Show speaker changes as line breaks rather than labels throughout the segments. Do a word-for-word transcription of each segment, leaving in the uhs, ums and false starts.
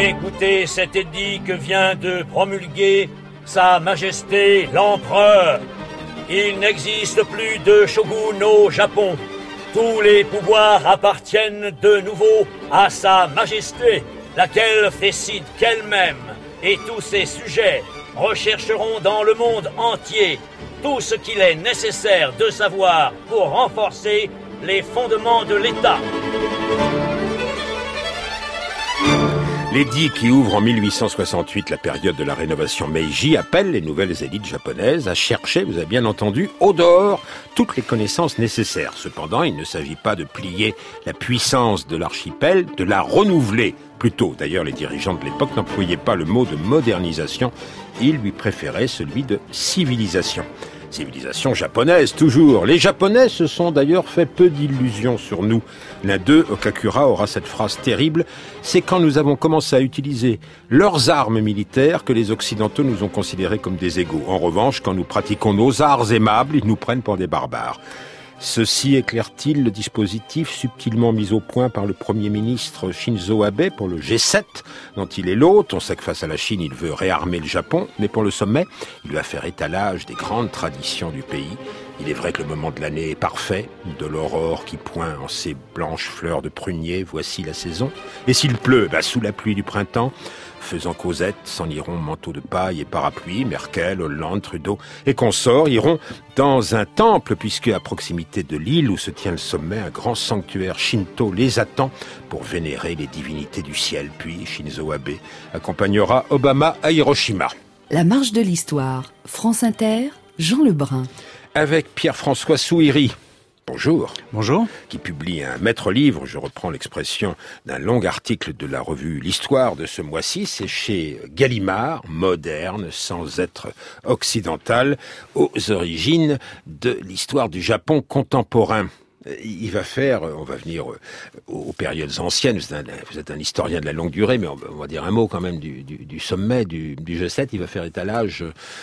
Écoutez cet édit que vient de promulguer Sa Majesté l'Empereur. Il n'existe plus de shogun au Japon. Tous les pouvoirs appartiennent de nouveau à Sa Majesté, laquelle décide qu'elle-même et tous ses sujets rechercheront dans le monde entier tout ce qu'il est nécessaire de savoir pour renforcer les fondements de l'État.
L'édit qui ouvre en mille huit cent soixante-huit la période de la rénovation Meiji appelle les nouvelles élites japonaises à chercher, vous avez bien entendu, au dehors, toutes les connaissances nécessaires. Cependant, il ne s'agit pas de plier la puissance de l'archipel, de la renouveler plutôt. D'ailleurs, les dirigeants de l'époque n'employaient pas le mot de modernisation, ils lui préféraient celui de civilisation. Civilisation japonaise, toujours. Les Japonais se sont d'ailleurs fait peu d'illusions sur nous. L'un d'eux, Okakura, aura cette phrase terrible. C'est quand nous avons commencé à utiliser leurs armes militaires que les Occidentaux nous ont considérés comme des égaux. En revanche, quand nous pratiquons nos arts aimables, ils nous prennent pour des barbares. Ceci éclaire-t-il le dispositif subtilement mis au point par le Premier ministre Shinzo Abe pour le G sept, dont il est l'hôte. On sait que face à la Chine, il veut réarmer le Japon, mais pour le sommet, il va faire étalage des grandes traditions du pays. Il est vrai que le moment de l'année est parfait, de l'aurore qui point en ses blanches fleurs de prunier, voici la saison. Et s'il pleut, bah, sous la pluie du printemps, faisant causette, s'en iront manteau de paille et parapluie, Merkel, Hollande, Trudeau et consorts iront dans un temple, puisque à proximité de l'île où se tient le sommet, un grand sanctuaire Shinto les attend pour vénérer les divinités du ciel. Puis Shinzo Abe accompagnera Obama à Hiroshima.
La marche de l'histoire, France Inter, Jean Lebrun.
Avec Pierre-François Souiri. Bonjour.
Bonjour.
Qui publie un maître livre, je reprends l'expression d'un long article de la revue L'Histoire de ce mois-ci, c'est chez Gallimard, moderne, sans être occidental, aux origines de l'histoire du Japon contemporain. Il va faire, on va venir aux périodes anciennes, vous êtes un, vous êtes un historien de la longue durée, mais on va, on va dire un mot quand même du, du, du sommet, du, du G sept, il va faire étalage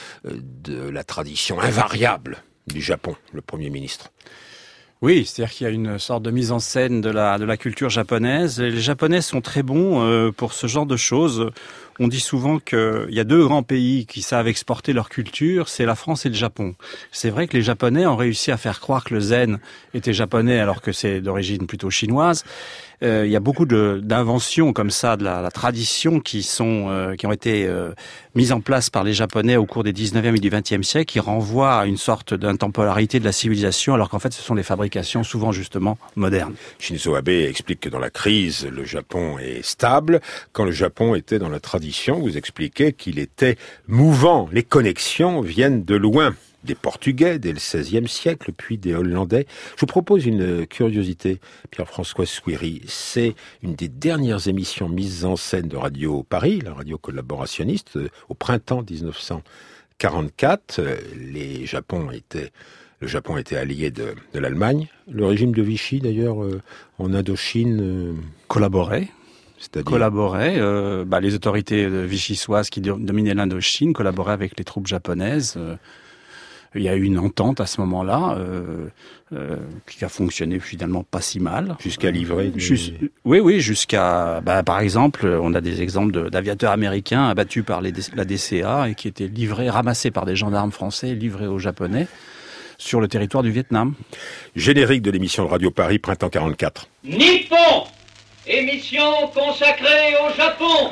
de la tradition invariable du Japon, le Premier ministre.
Oui, c'est-à-dire qu'il y a une sorte de mise en scène de la, de la culture japonaise. Les Japonais sont très bons euh, pour ce genre de choses. On dit souvent qu'il y a deux grands pays qui savent exporter leur culture, c'est la France et le Japon. C'est vrai que les Japonais ont réussi à faire croire que le zen était japonais alors que c'est d'origine plutôt chinoise. Euh, il y a beaucoup de, d'inventions comme ça, de la, la tradition qui sont euh, qui ont été euh, mises en place par les Japonais au cours des dix-neuvième et du vingtième siècle, qui renvoient à une sorte d'intemporalité de la civilisation, alors qu'en fait ce sont des fabrications souvent justement modernes.
Shinzo Abe explique que dans la crise, le Japon est stable. Quand le Japon était dans la tradition, vous expliquez qu'il était mouvant. Les connexions viennent de loin. Des Portugais dès le seizième siècle, puis des Hollandais. Je vous propose une curiosité, Pierre-François Souiri. C'est une des dernières émissions mises en scène de Radio Paris, la radio collaborationniste, au printemps dix-neuf cent quarante-quatre. Les Japon étaient, le Japon était allié de, de l'Allemagne. Le régime de Vichy, d'ailleurs, euh, en Indochine... Euh,
collaborait.
C'est-à-dire...
collaborait. Euh, bah, les autorités vichysoises qui dominaient l'Indochine collaboraient avec les troupes japonaises. Euh, Il y a eu une entente à ce moment-là euh, euh, qui a fonctionné finalement pas si mal.
Jusqu'à livrer des...
Just, Oui, oui, jusqu'à... Bah, par exemple, on a des exemples de, d'aviateurs américains abattus par les, la D C A et qui étaient livrés, ramassés par des gendarmes français, livrés aux Japonais sur le territoire du Vietnam.
Générique de l'émission de Radio Paris, printemps quarante-quatre.
Nippon, émission consacrée au Japon.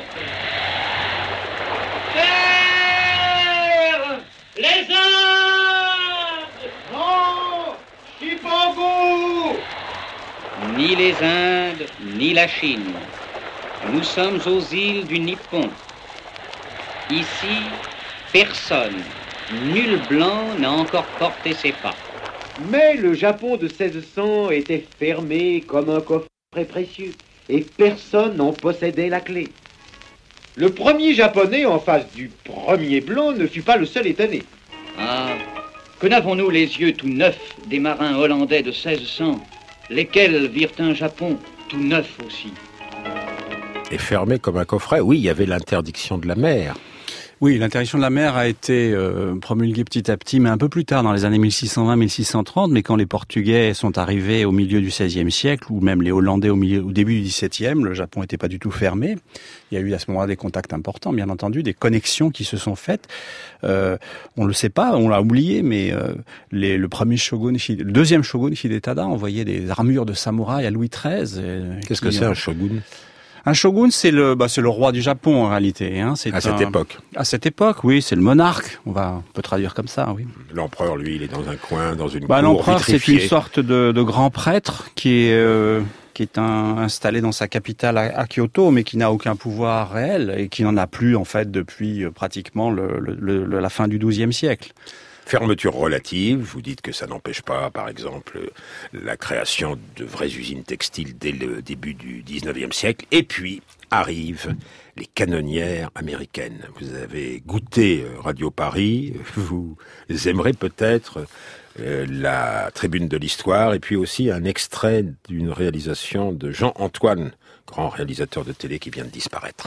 Terre, les Indes, non, Shippogu. Ni les Indes, ni la Chine. Nous sommes aux îles du Nippon. Ici, personne, nul blanc n'a encore porté ses pas.
Mais le Japon de seize cents était fermé comme un coffret précieux, et personne n'en possédait la clé. Le premier japonais en face du premier blanc ne fut pas le seul étonné.
Ah, que n'avons-nous les yeux tout neufs des marins hollandais de seize cents, lesquels virent un Japon tout neuf aussi.
Et fermé comme un coffret, oui, il y avait l'interdiction de la mer.
Oui, l'interdiction de la mer a été euh, promulguée petit à petit, mais un peu plus tard, dans les années mille six cent vingt mille six cent trente, mais quand les Portugais sont arrivés au milieu du seizième siècle, ou même les Hollandais au, milieu, au début du dix-septième, le Japon n'était pas du tout fermé. Il y a eu à ce moment-là des contacts importants, bien entendu, des connexions qui se sont faites. Euh, on le sait pas, on l'a oublié, mais euh, les, le premier shogun, le deuxième shogun Hidetada envoyait des armures de samouraï à Louis treize. Euh,
Qu'est-ce que c'est un shogun ?
Un shogun, c'est le, bah, c'est le roi du Japon en réalité. Hein. C'est
à cette
un,
époque.
À cette époque, oui, c'est le monarque. On va, on peut traduire comme ça, oui.
L'empereur, lui, il est dans un coin, dans une
bah,
cour
l'empereur,
vitrifiée.
c'est une sorte de, de grand prêtre qui est, euh, qui est un, installé dans sa capitale à, à Kyoto, mais qui n'a aucun pouvoir réel et qui n'en a plus en fait depuis euh, pratiquement le, le, le, la fin du douzième siècle.
Fermeture relative, vous dites que ça n'empêche pas, par exemple, la création de vraies usines textiles dès le début du dix-neuvième siècle. Et puis arrivent les canonnières américaines. Vous avez goûté Radio Paris, vous aimerez peut-être la tribune de l'histoire, et puis aussi un extrait d'une réalisation de Jean Antoine, grand réalisateur de télé qui vient de disparaître.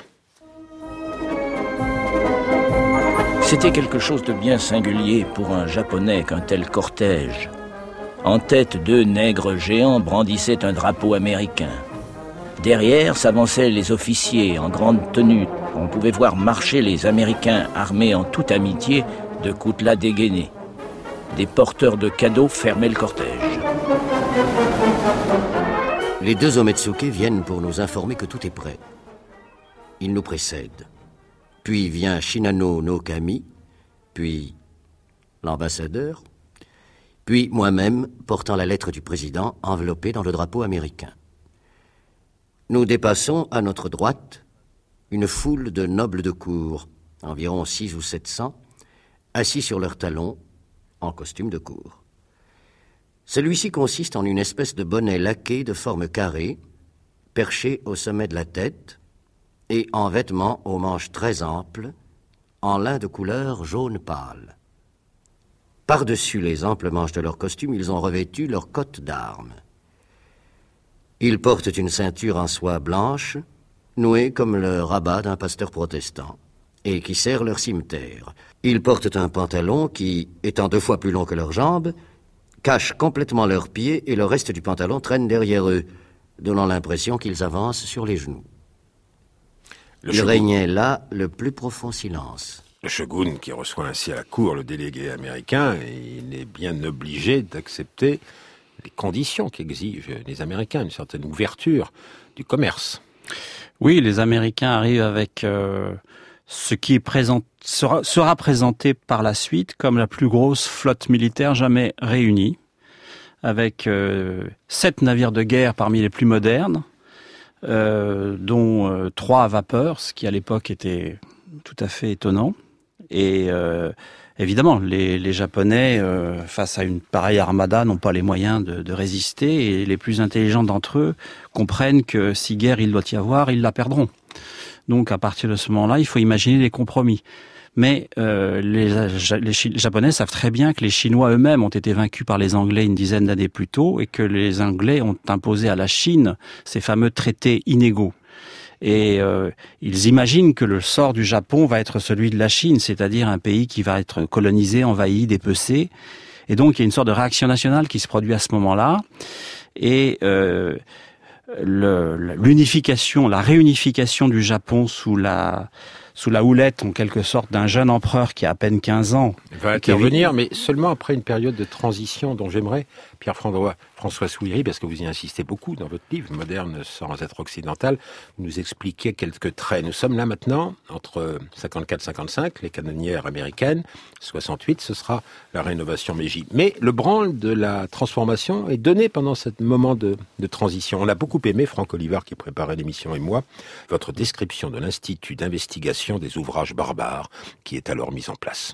C'était quelque chose de bien singulier pour un Japonais qu'un tel cortège. En tête, deux nègres géants brandissaient un drapeau américain. Derrière s'avançaient les officiers en grande tenue. On pouvait voir marcher les Américains armés en toute amitié de coutelas dégainés. Des porteurs de cadeaux fermaient le cortège.
Les deux Ometsuke viennent pour nous informer que tout est prêt. Ils nous précèdent. Puis vient Shinano no Kami, puis l'ambassadeur, puis moi-même portant la lettre du président enveloppée dans le drapeau américain. Nous dépassons à notre droite une foule de nobles de cour, environ six ou sept cents, assis sur leurs talons, en costume de cour. Celui-ci consiste en une espèce de bonnet laqué de forme carrée, perché au sommet de la tête, et en vêtements aux manches très amples, en lin de couleur jaune pâle. Par-dessus les amples manches de leur costume, ils ont revêtu leur cotte d'armes. Ils portent une ceinture en soie blanche, nouée comme le rabat d'un pasteur protestant, et qui sert leur cimeterre. Ils portent un pantalon qui, étant deux fois plus long que leurs jambes, cache complètement leurs pieds et le reste du pantalon traîne derrière eux, donnant l'impression qu'ils avancent sur les genoux. Le Il shogun. régnait là le plus profond silence.
Le shogun qui reçoit ainsi à la cour le délégué américain, il est bien obligé d'accepter les conditions qu'exigent les Américains, une certaine ouverture du commerce.
Oui, les Américains arrivent avec euh, ce qui est présent, sera, sera présenté par la suite comme la plus grosse flotte militaire jamais réunie, avec euh, sept navires de guerre parmi les plus modernes, Euh, dont euh, trois à vapeur, ce qui à l'époque était tout à fait étonnant. Et euh, évidemment, les, les Japonais, euh, face à une pareille armada, n'ont pas les moyens de, de résister, et les plus intelligents d'entre eux comprennent que si guerre il doit y avoir, ils la perdront. Donc à partir de ce moment-là, il faut imaginer des compromis. Mais euh, les, les, les Japonais savent très bien que les Chinois eux-mêmes ont été vaincus par les Anglais une dizaine d'années plus tôt et que les Anglais ont imposé à la Chine ces fameux traités inégaux. Et euh, ils imaginent que le sort du Japon va être celui de la Chine, c'est-à-dire un pays qui va être colonisé, envahi, dépecé. Et donc il y a une sorte de réaction nationale qui se produit à ce moment-là. Et euh, le, l'unification, la réunification du Japon sous la... sous la houlette, en quelque sorte, d'un jeune empereur qui a à peine quinze ans.
Il va intervenir, mais seulement après une période de transition dont j'aimerais, Pierre-François François Souillery, parce que vous y insistez beaucoup dans votre livre, Moderne sans être occidental, vous nous expliquez quelques traits. Nous sommes là maintenant, entre cinquante-quatre cinquante-cinq, les canonnières américaines, soixante-huit, ce sera la rénovation Meiji. Mais le branle de la transformation est donné pendant ce moment de, de transition. On a beaucoup aimé, Franck Olivard qui préparait l'émission et moi, votre description de l'Institut d'investigation des ouvrages barbares qui est alors mis en place.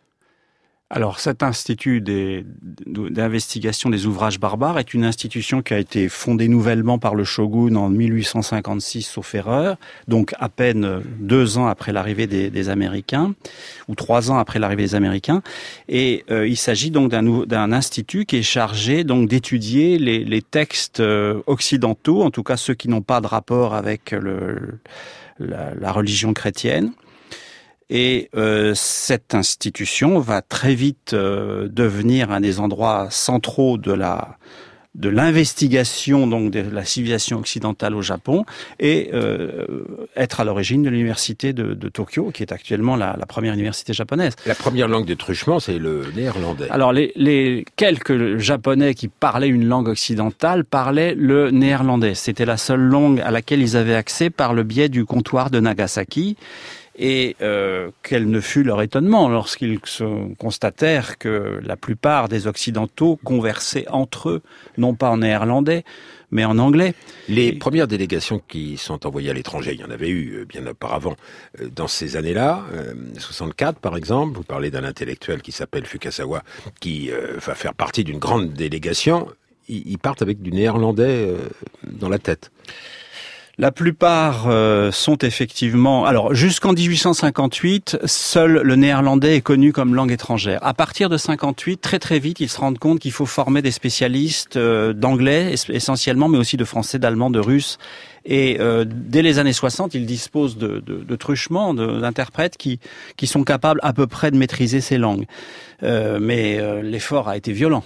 Alors, cet institut des, d'investigation des ouvrages barbares est une institution qui a été fondée nouvellement par le shogun en mille huit cent cinquante-six, sauf erreur, donc à peine deux ans après l'arrivée des, des Américains, ou trois ans après l'arrivée des Américains. Et euh, il s'agit donc d'un, d'un institut qui est chargé donc d'étudier les, les textes occidentaux, en tout cas ceux qui n'ont pas de rapport avec le, la, la religion chrétienne, Et euh, cette institution va très vite euh, devenir un des endroits centraux de la de l'investigation donc de la civilisation occidentale au Japon et euh, être à l'origine de l'université de, de Tokyo, qui est actuellement la, la première université japonaise.
La première langue de truchement, c'est le néerlandais.
Alors les, les quelques Japonais qui parlaient une langue occidentale parlaient le néerlandais. C'était la seule langue à laquelle ils avaient accès par le biais du comptoir de Nagasaki. Et euh, quel ne fut leur étonnement lorsqu'ils se constatèrent que la plupart des Occidentaux conversaient entre eux, non pas en néerlandais, mais en anglais.
Les
Et...
premières délégations qui sont envoyées à l'étranger, il y en avait eu bien auparavant, dans ces années-là, euh, soixante-quatre par exemple, vous parlez d'un intellectuel qui s'appelle Fukasawa, qui euh, va faire partie d'une grande délégation, ils, ils partent avec du néerlandais euh, dans la tête.
La plupart euh, sont effectivement... Alors, jusqu'en dix-huit cent cinquante-huit, seul le néerlandais est connu comme langue étrangère. À partir de cinquante-huit, très très vite, ils se rendent compte qu'il faut former des spécialistes euh, d'anglais essentiellement, mais aussi de français, d'allemand, de russe. Et euh, dès les années soixante, ils disposent de, de, de truchements, de, d'interprètes qui, qui sont capables à peu près de maîtriser ces langues. Euh, mais euh, l'effort a été violent.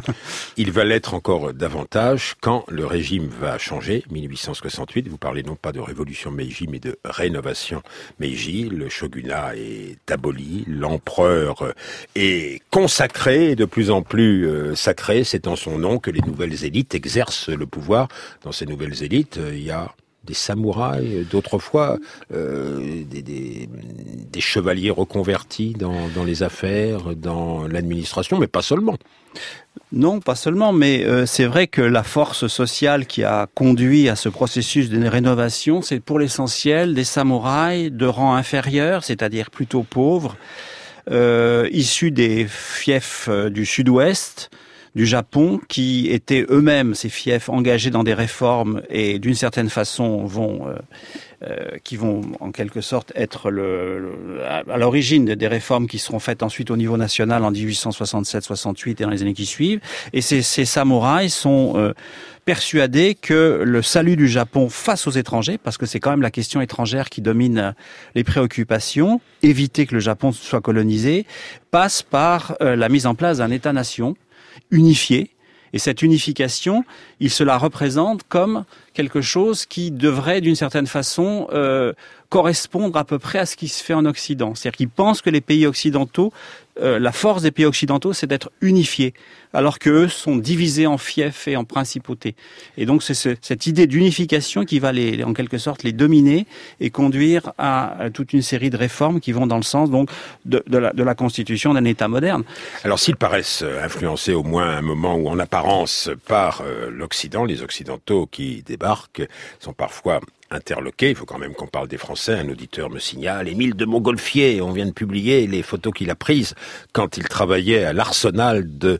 Il va l'être encore davantage quand le régime va changer, dix-huit cent soixante-huit. Vous parlez non pas de révolution Meiji, mais de rénovation Meiji. Le shogunat est aboli, l'empereur est consacré, de plus en plus euh, sacré. C'est en son nom que les nouvelles élites exercent le pouvoir. Dans ces nouvelles élites, euh, il y a des samouraïs, d'autrefois, euh, des, des, des chevaliers reconvertis dans, dans les affaires, dans l'administration, mais pas seulement.
Non, pas seulement, mais euh, c'est vrai que la force sociale qui a conduit à ce processus de rénovation, c'est pour l'essentiel des samouraïs de rang inférieur, c'est-à-dire plutôt pauvres, euh, issus des fiefs euh, du sud-ouest du Japon, qui étaient eux-mêmes, ces fiefs, engagés dans des réformes et d'une certaine façon vont, euh, euh, qui vont en quelque sorte être le, le, à l'origine des réformes qui seront faites ensuite au niveau national en dix-huit cent soixante-sept soixante-huit et dans les années qui suivent. Et ces, ces samouraïs sont euh, persuadés que le salut du Japon face aux étrangers, parce que c'est quand même la question étrangère qui domine les préoccupations, éviter que le Japon soit colonisé, passe par euh, la mise en place d'un État-nation unifié. Et cette unification, il se la représente comme quelque chose qui devrait, d'une certaine façon, euh, correspondre à peu près à ce qui se fait en Occident. C'est-à-dire qu'ils pensent que les pays occidentaux, euh, la force des pays occidentaux, c'est d'être unifiés, alors qu'eux sont divisés en fiefs et en principautés. Et donc c'est ce, cette idée d'unification qui va les, en quelque sorte les dominer et conduire à, à toute une série de réformes qui vont dans le sens donc de, de, la, de la constitution d'un État moderne.
Alors s'ils paraissent influencés au moins à un moment ou en apparence par euh, l'Occident, les Occidentaux qui débarquent sont parfois interloqué, il faut quand même qu'on parle des Français. Un auditeur me signale, Émile de Montgolfier, on vient de publier les photos qu'il a prises quand il travaillait à l'arsenal de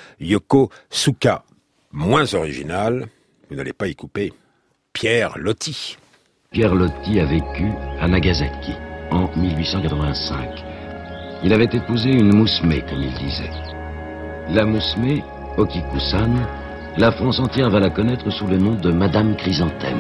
Yokosuka. Moins original, vous n'allez pas y couper, Pierre Loti.
Pierre Loti a vécu à Nagasaki en mille huit cent quatre-vingt-cinq. Il avait épousé une mousmé, comme il disait. La mousmé, Okiku-san, la France entière va la connaître sous le nom de Madame Chrysanthème.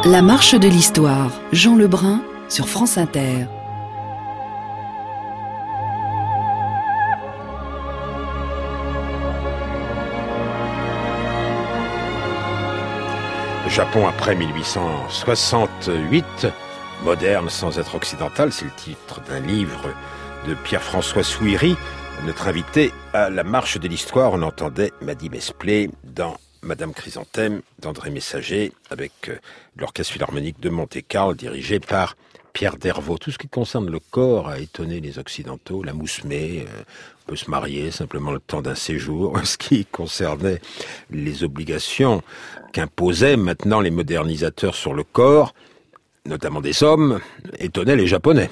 La marche de l'histoire, Jean Lebrun sur France Inter.
Japon après mille huit cent soixante-huit, moderne sans être occidental, c'est le titre d'un livre de Pierre-François Souiri. Notre invité à la marche de l'histoire, on entendait Mady Mesplé dans Madame Chrysanthème d'André Messager avec l'Orchestre Philharmonique de Monte-Carlo dirigé par Pierre Dervaux. Tout ce qui concerne le corps a étonné les Occidentaux. La mousmée, euh, on peut se marier simplement le temps d'un séjour. Ce qui concernait les obligations qu'imposaient maintenant les modernisateurs sur le corps, notamment des hommes, étonnait les Japonais.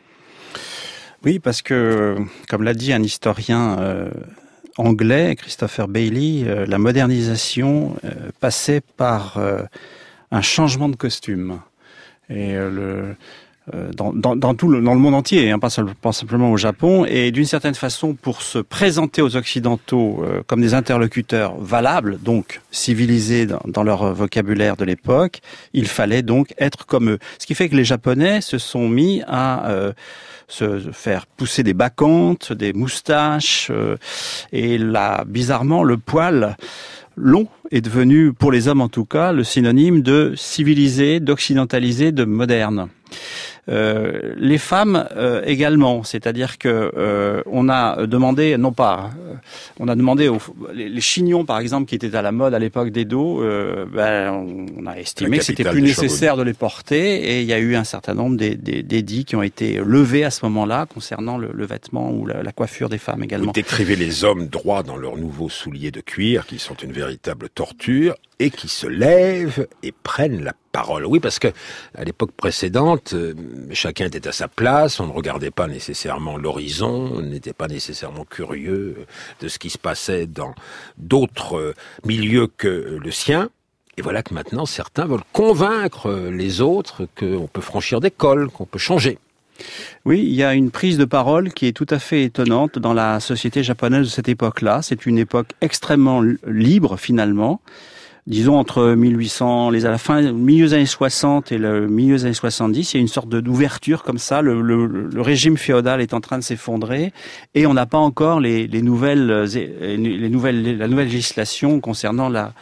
Oui, parce que, comme l'a dit un historien euh, anglais, Christopher Bailey, euh, la modernisation euh, passait par euh, un changement de costume. Et euh, le... Dans, dans, dans tout le, dans le monde entier, hein, pas, seul, pas simplement au Japon, et d'une certaine façon pour se présenter aux Occidentaux euh, comme des interlocuteurs valables, donc civilisés dans, dans leur vocabulaire de l'époque, il fallait donc être comme eux. Ce qui fait que les Japonais se sont mis à euh, se faire pousser des bacchanthes, des moustaches, euh, et là, bizarrement, le poil long est devenu, pour les hommes en tout cas, le synonyme de civilisé, d'occidentalisé, de moderne. Euh, les femmes euh, également, c'est-à-dire que euh, on a demandé, non pas, euh, on a demandé aux, les, les chignons par exemple qui étaient à la mode à l'époque d'Edo, euh, ben, on, on a estimé que c'était plus nécessaire de les porter et il y a eu un certain nombre d'édits qui ont été levés à ce moment-là concernant le, le vêtement ou la, la coiffure des femmes également.
Vous décrivez les hommes droits dans leurs nouveaux souliers de cuir qui sont une véritable torture et qui se lèvent et prennent la parole. Oui, parce que à l'époque précédente, euh, chacun était à sa place, on ne regardait pas nécessairement l'horizon, on n'était pas nécessairement curieux de ce qui se passait dans d'autres euh, milieux que le sien. Et voilà que maintenant, certains veulent convaincre les autres qu'on peut franchir des cols, qu'on peut changer.
Oui, il y a une prise de parole qui est tout à fait étonnante dans la société japonaise de cette époque-là. C'est une époque extrêmement libre, finalement. Disons entre mille huit cents, les à la fin, milieu des années soixante et le milieu des années soixante-dix, il y a une sorte de d'ouverture comme ça. Le, le, le régime féodal est en train de s'effondrer et on n'a pas encore les, les nouvelles, les nouvelles, la nouvelle législation concernant la,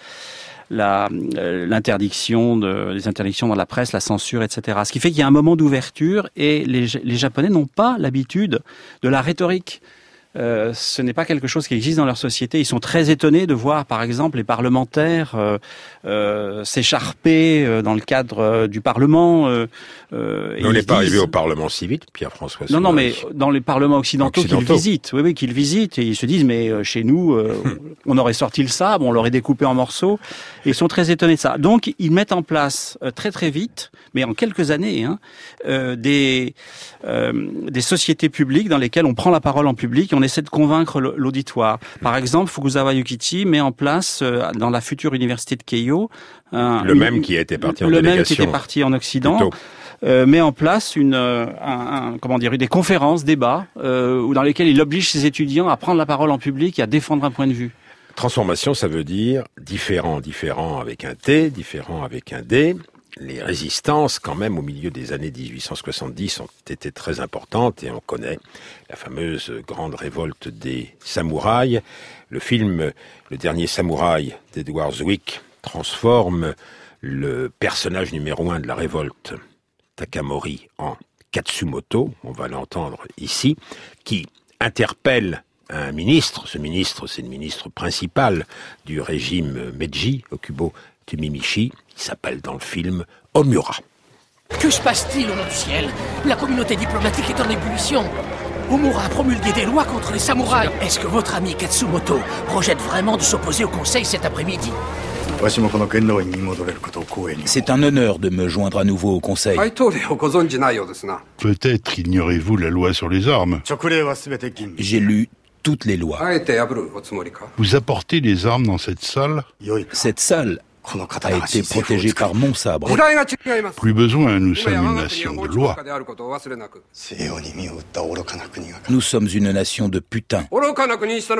la, l'interdiction de, les interdictions dans la presse, la censure, et cetera. Ce qui fait qu'il y a un moment d'ouverture et les, les Japonais n'ont pas l'habitude de la rhétorique. Euh, ce n'est pas quelque chose qui existe dans leur société. Ils sont très étonnés de voir, par exemple, les parlementaires euh, euh, s'écharper euh, dans le cadre euh, du Parlement. Euh, euh,
on n'est pas arrivé au Parlement civil, Pierre-François.
Non, non, mais dans les parlements occidentaux,
occidentaux.
qu'ils visitent, oui, oui, qu'ils visitent, et ils se disent, mais euh, chez nous, euh, on aurait sorti le sabre, on l'aurait découpé en morceaux. Et ils sont très étonnés de ça. Donc, ils mettent en place euh, très très vite, mais en quelques années, hein, euh, des euh, des sociétés publiques dans lesquelles on prend la parole en public. Et on essaie de convaincre l'auditoire. Par exemple, Fukuzawa Yukichi met en place euh, dans la future université de Keio un,
le même une, qui était parti en
le
délégation.
même qui était parti en Occident. Euh, met en place une, un, un, comment dire, des conférences, débats, euh, dans lesquels il oblige ses étudiants à prendre la parole en public et à défendre un point de vue.
Transformation, ça veut dire différent, différent avec un T, différent avec un D. Les résistances, quand même, au milieu des années dix-huit cent soixante-dix, ont été très importantes et on connaît la fameuse grande révolte des samouraïs. Le film Le Dernier Samouraï d'Edward Zwick transforme le personnage numéro un de la révolte, Takamori, en Katsumoto, on va l'entendre ici, qui interpelle un ministre. Ce ministre, c'est le ministre principal du régime Meiji, Okubo Tumimichi. Il s'appelle dans le film Omura.
Que se passe-t-il au nom du ciel? La communauté diplomatique est en ébullition. Omura a promulgué des lois contre les samouraïs. Est-ce que votre ami Katsumoto projette vraiment de s'opposer au conseil cet après-midi?
C'est un honneur de me joindre à nouveau au conseil.
Peut-être ignorez-vous la loi sur les armes.
J'ai lu toutes les lois.
Vous apportez les armes dans cette salle?
Cette salle a été protégée par mon sabre.
Plus besoin, nous sommes une nation de loi.
Nous sommes une nation de putains.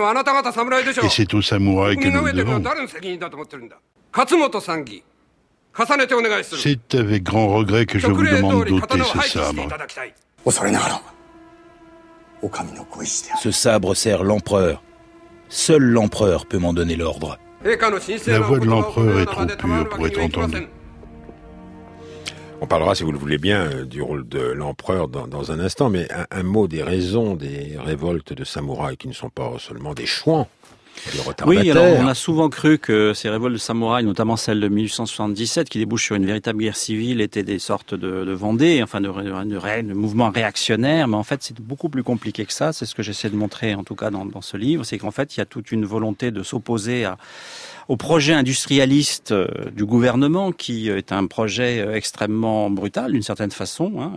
Et c'est aux samouraïs que nous le devons. C'est avec grand regret que je vous demande d'ôter ce sabre.
Ce sabre sert l'empereur. Seul l'empereur peut m'en donner l'ordre.
La voix de l'empereur est trop pure pour être entendue.
On parlera, si vous le voulez bien, du rôle de l'empereur dans, dans un instant, mais un, un mot des raisons des révoltes de samouraïs qui ne sont pas seulement des chouans, des retardataires.
Oui, alors on a souvent cru que ces révoltes de samouraïs, notamment celle de mille huit cent soixante-dix-sept, qui débouche sur une véritable guerre civile, étaient des sortes de, de Vendée, enfin de, de, de, de mouvements réactionnaires, mais en fait c'est beaucoup plus compliqué que ça. C'est ce que j'essaie de montrer, en tout cas dans, dans ce livre, c'est qu'en fait il y a toute une volonté de s'opposer à au projet industrialiste du gouvernement, qui est un projet extrêmement brutal d'une certaine façon, hein.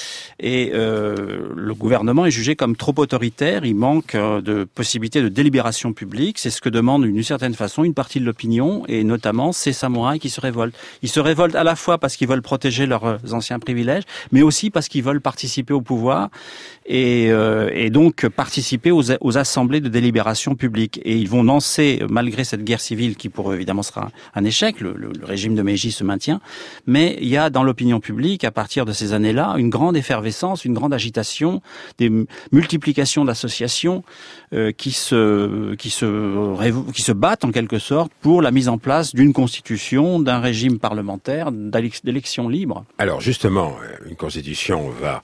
Et euh, le gouvernement est jugé comme trop autoritaire, il manque de possibilités de délibération publique, c'est ce que demande d'une certaine façon une partie de l'opinion, et notamment ces samouraïs qui se révoltent. Ils se révoltent à la fois parce qu'ils veulent protéger leurs anciens privilèges, mais aussi parce qu'ils veulent participer au pouvoir, et, euh, et donc participer aux, aux assemblées de délibération publique. Et ils vont lancer, malgré cette guerre civile qui pour eux évidemment sera un échec, le, le, le régime de Meiji se maintient, mais il y a dans l'opinion publique, à partir de ces années-là, une grande effervescence, une grande agitation, des multiplications d'associations euh, qui se qui se qui se battent en quelque sorte pour la mise en place d'une constitution, d'un régime parlementaire, d'élections libres.
Alors justement, une constitution va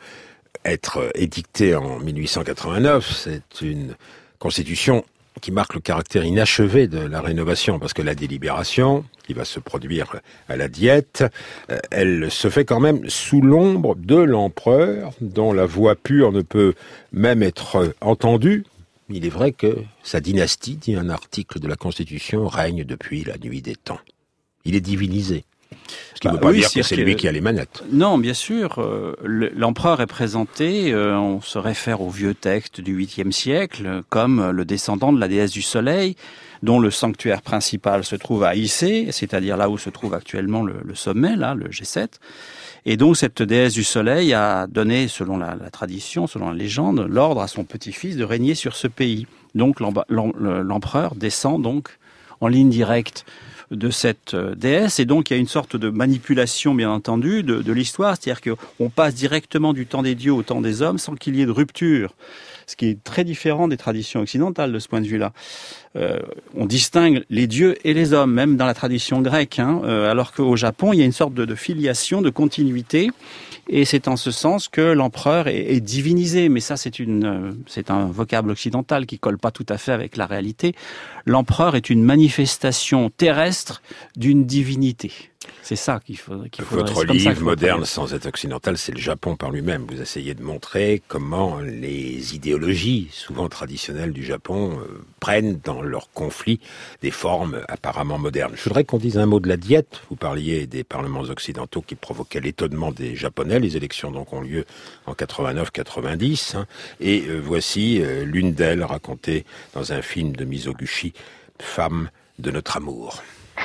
être édictée en mille huit cent quatre-vingt-neuf, c'est une constitution qui marque le caractère inachevé de la rénovation, parce que la délibération, qui va se produire à la Diète, elle se fait quand même sous l'ombre de l'empereur, dont la voix pure ne peut même être entendue. Il est vrai que sa dynastie, dit un article de la Constitution, règne depuis la nuit des temps. Il est divinisé. Ce qui ne
bah,
veut pas
oui,
dire que c'est
que...
lui qui a les manettes.
Non, bien sûr. Euh, l'empereur est présenté, euh, on se réfère au vieux texte du huitième siècle, comme le descendant de la déesse du soleil, dont le sanctuaire principal se trouve à Issei, c'est-à-dire là où se trouve actuellement le, le sommet, là, le G sept. Et donc cette déesse du soleil a donné, selon la, la tradition, selon la légende, l'ordre à son petit-fils de régner sur ce pays. Donc l'empereur descend donc en ligne directe de cette déesse, et donc il y a une sorte de manipulation, bien entendu, de, de l'histoire, c'est-à-dire qu'on passe directement du temps des dieux au temps des hommes sans qu'il y ait de rupture, ce qui est très différent des traditions occidentales de ce point de vue-là. Euh, on distingue les dieux et les hommes, même dans la tradition grecque, hein, euh, alors qu'au Japon, il y a une sorte de, de filiation, de continuité, et c'est en ce sens que l'empereur est, est divinisé. Mais ça, c'est une, euh, c'est un vocable occidental qui colle pas tout à fait avec la réalité. L'empereur est une manifestation terrestre d'une divinité. C'est ça qu'il faut. Qu'il
Votre livre moderne, sans être occidental, c'est le Japon par lui-même. Vous essayez de montrer comment les idéologies, souvent traditionnelles du Japon, euh, prennent dans leur conflit des formes apparemment modernes. Je voudrais qu'on dise un mot de la Diète. Vous parliez des parlements occidentaux qui provoquaient l'étonnement des Japonais. Les élections donc ont lieu en quatre-vingt-neuf quatre-vingt-dix. Hein, et euh, voici euh, l'une d'elles racontée dans un film de Mizoguchi, Femme de notre amour.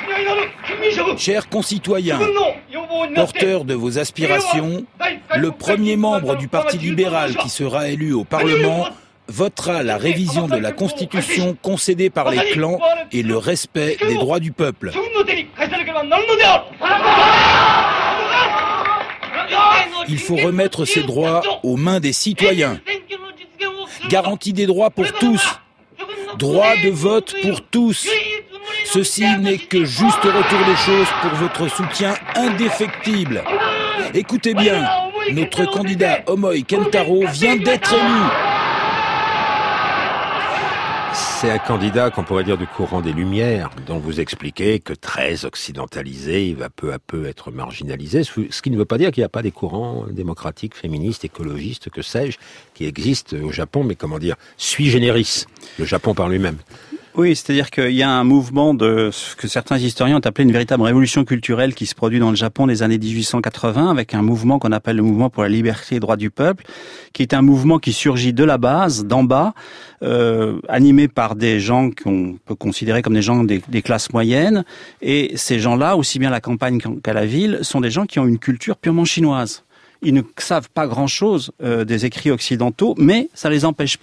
Chers concitoyens, porteurs de vos aspirations, le premier membre du Parti libéral qui sera élu au Parlement votera la révision de la Constitution concédée par les clans et le respect des droits du peuple. Il faut remettre ces droits aux mains des citoyens. Garantie des droits pour tous. Droit de vote pour tous. Ceci n'est que juste retour des choses pour votre soutien indéfectible. Écoutez bien, notre candidat Omoi Kentaro vient d'être élu.
C'est un candidat qu'on pourrait dire du courant des Lumières, dont vous expliquez que très occidentalisé, il va peu à peu être marginalisé, ce qui ne veut pas dire qu'il n'y a pas des courants démocratiques, féministes, écologistes, que sais-je, qui existent au Japon, mais comment dire, sui generis, le Japon par lui-même.
Oui, c'est-à-dire qu'il y a un mouvement de ce que certains historiens ont appelé une véritable révolution culturelle qui se produit dans le Japon des années dix-huit cent quatre-vingts, avec un mouvement qu'on appelle le mouvement pour la liberté et droits du peuple, qui est un mouvement qui surgit de la base, d'en bas, euh, animé par des gens qu'on peut considérer comme des gens des, des classes moyennes. Et ces gens-là, aussi bien à la campagne qu'à la ville, sont des gens qui ont une culture purement chinoise. Ils ne savent pas grand-chose euh, des écrits occidentaux, mais ça les empêche pas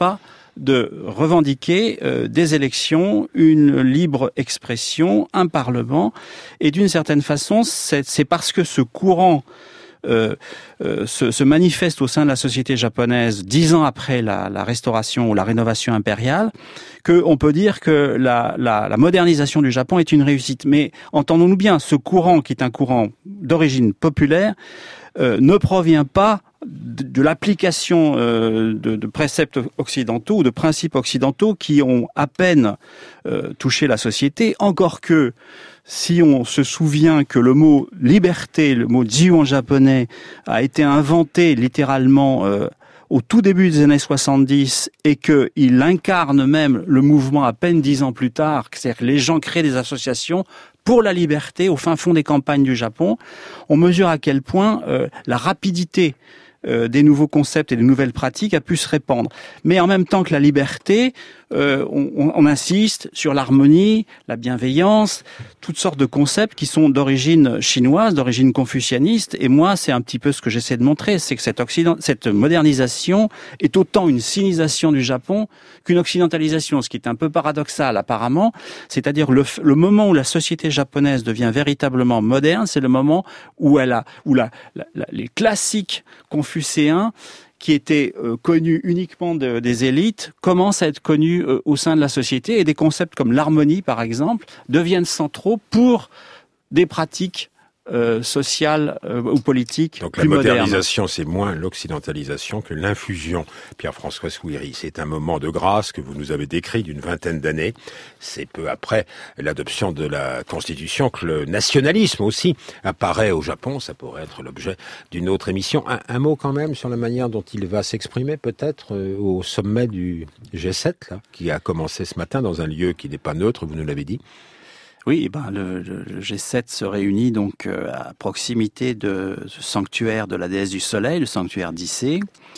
de revendiquer euh, des élections, une libre expression, un parlement. Et d'une certaine façon, c'est, c'est parce que ce courant euh, euh, se, se manifeste au sein de la société japonaise dix ans après la, la restauration ou la rénovation impériale, qu'on peut dire que la, la, la modernisation du Japon est une réussite. Mais entendons-nous bien, ce courant, qui est un courant d'origine populaire, euh, ne provient pas de, de l'application euh, de, de préceptes occidentaux ou de principes occidentaux qui ont à peine euh, touché la société, encore que si on se souvient que le mot liberté, le mot jiu en japonais, a été inventé littéralement euh, au tout début des années soixante-dix et qu'il incarne même le mouvement à peine dix ans plus tard, c'est-à-dire que les gens créent des associations pour la liberté au fin fond des campagnes du Japon, on mesure à quel point euh, la rapidité euh, des nouveaux concepts et des nouvelles pratiques a pu se répandre. Mais en même temps que la liberté, euh, on, on insiste sur l'harmonie, la bienveillance, toutes sortes de concepts qui sont d'origine chinoise, d'origine confucianiste. Et moi, c'est un petit peu ce que j'essaie de montrer, c'est que cette, occident... cette modernisation est autant une sinisation du Japon qu'une occidentalisation, ce qui est un peu paradoxal apparemment. C'est-à-dire le, le moment où la société japonaise devient véritablement moderne, c'est le moment où elle a, où la, la, la, les classiques confucéens qui étaient euh, connus uniquement de, des élites, commencent à être connus euh, au sein de la société, et des concepts comme l'harmonie, par exemple, deviennent centraux pour des pratiques euh, sociales euh, ou politiques
Donc
plus
la
modernes.
modernisation, c'est moins l'occidentalisation que l'infusion. Pierre-François Souiri, c'est un moment de grâce que vous nous avez décrit d'une vingtaine d'années. C'est peu après l'adoption de la Constitution que le nationalisme aussi apparaît au Japon. Ça pourrait être l'objet d'une autre émission. Un, un mot quand même sur la manière dont il va s'exprimer peut-être euh, au sommet du G sept, là, qui a commencé ce matin dans un lieu qui n'est pas neutre, vous nous l'avez dit.
Oui, ben le, le, le G sept se réunit donc euh, à proximité de ce sanctuaire de la déesse du soleil, le sanctuaire d'Issei.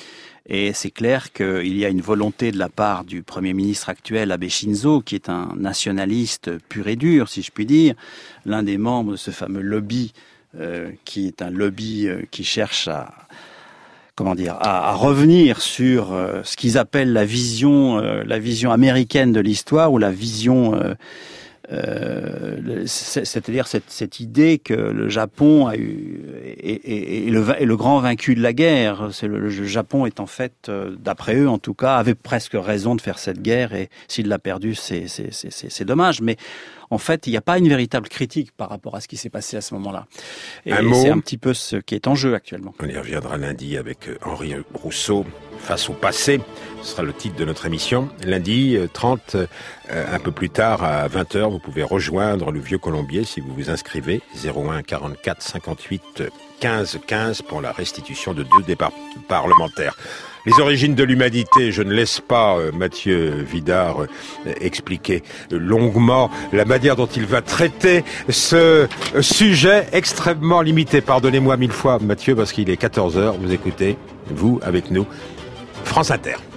Et c'est clair qu'il y a une volonté de la part du Premier ministre actuel, Abe Shinzo, qui est un nationaliste pur et dur, si je puis dire, l'un des membres de ce fameux lobby, euh, qui est un lobby euh, qui cherche à... comment dire, à, à revenir sur euh, ce qu'ils appellent la vision, euh, la vision américaine de l'histoire, ou la vision... Euh, Euh, c'est-à-dire cette, cette idée que le Japon a eu est, est, est, le, est le grand vaincu de la guerre. C'est le, le Japon est en fait, d'après eux en tout cas, avait presque raison de faire cette guerre, et s'il l'a perdue, c'est, c'est, c'est, c'est dommage. Mais en fait, il n'y a pas une véritable critique par rapport à ce qui s'est passé à ce moment-là. Et
un
c'est
mot.
un petit peu ce qui est en jeu actuellement.
On y reviendra lundi avec Henri Rousseau. Face au passé, ce sera le titre de notre émission. Lundi trente, euh, un peu plus tard, à vingt heures, vous pouvez rejoindre le Vieux Colombier si vous vous inscrivez. zéro un quarante-quatre cinquante-huit quinze quinze pour la restitution de deux débats parlementaires. Les origines de l'humanité, je ne laisse pas euh, Mathieu Vidard euh, expliquer longuement la manière dont il va traiter ce euh, sujet extrêmement limité. Pardonnez-moi mille fois, Mathieu, parce qu'il est quatorze heures, vous écoutez, vous, avec nous, France Inter.